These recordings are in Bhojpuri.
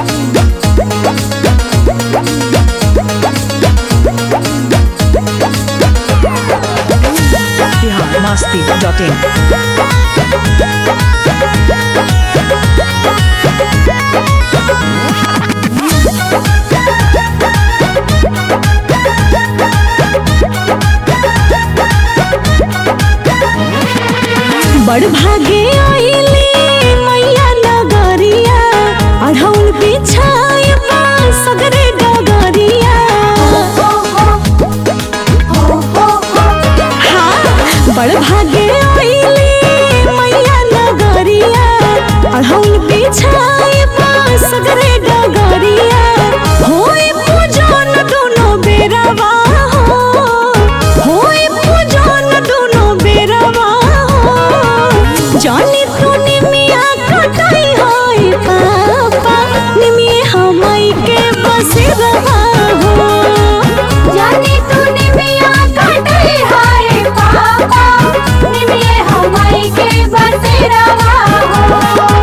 biharmasti.in बड़ भागे आइली मैया नगरिया अढ़ौल बिछाए सगरे डगरिया। हाँ, बड़ भागे आइली मैया नगरिया अढ़ौल बिछाए सगरे डगरिया। होई पूजन दोनों बेरवा हो, होई पूजन दोनों बेरवा जानी तू निमिया कटाई होई पापा निमिया हमाई के बसेरवा हो। जानी तू निमिया कटाई होई पापा निमिया हमाई के बसेरवा हो।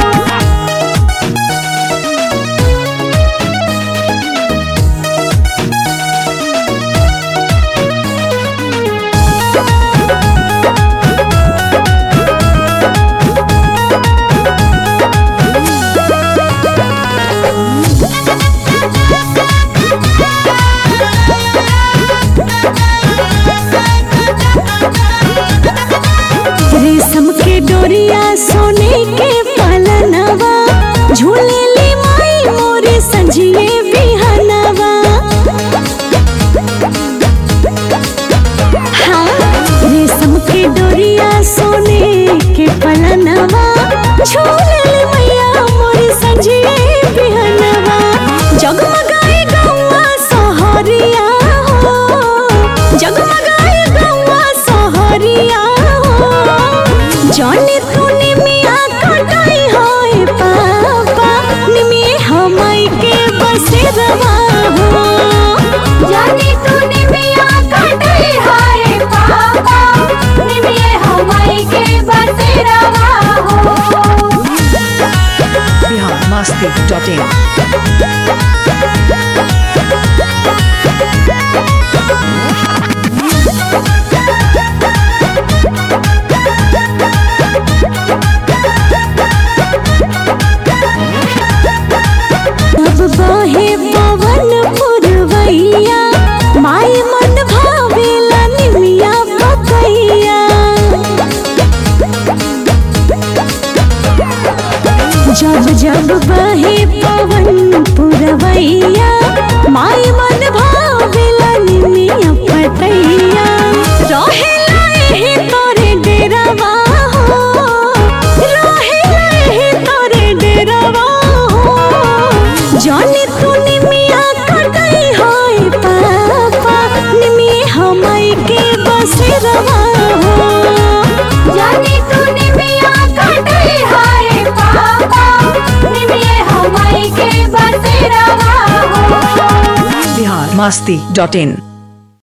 रेशम के डोरिया सोने के पलनवा झूलेली माई मोरे संजिए बिहनवा। हाँ, रेशम के डोरिया सोने के पलनवा झूलेली मैया मोरे संजिए बिहनवा। जगमगाए गौवा सहरिया हो, जगमगाए गौवा सहरिया जानी तू निमिया कटाई होई पापा निमिया हमाई के बसेरवा हो। जानी तू निमिया कटाई होई पापा निमिया हमाई के बसेरवा हो। biharmasti.in अब बहे पवन पुरवैया माई मन भावेला निमिया पकैया। जब जब बहे पवन पुरवैया माई मन भावेला निमिया पतैया। रहेला एही तोरे डेरवा हो, रहेला एही तोरे डेरवा हो। जानी तू निमिया कटाई होई पापा निमिया हमाई के बसेरवा हो। जानी तू निमिया कटाई होई पापा निमिया हमाई के बसेरवा हो। biharmasti.in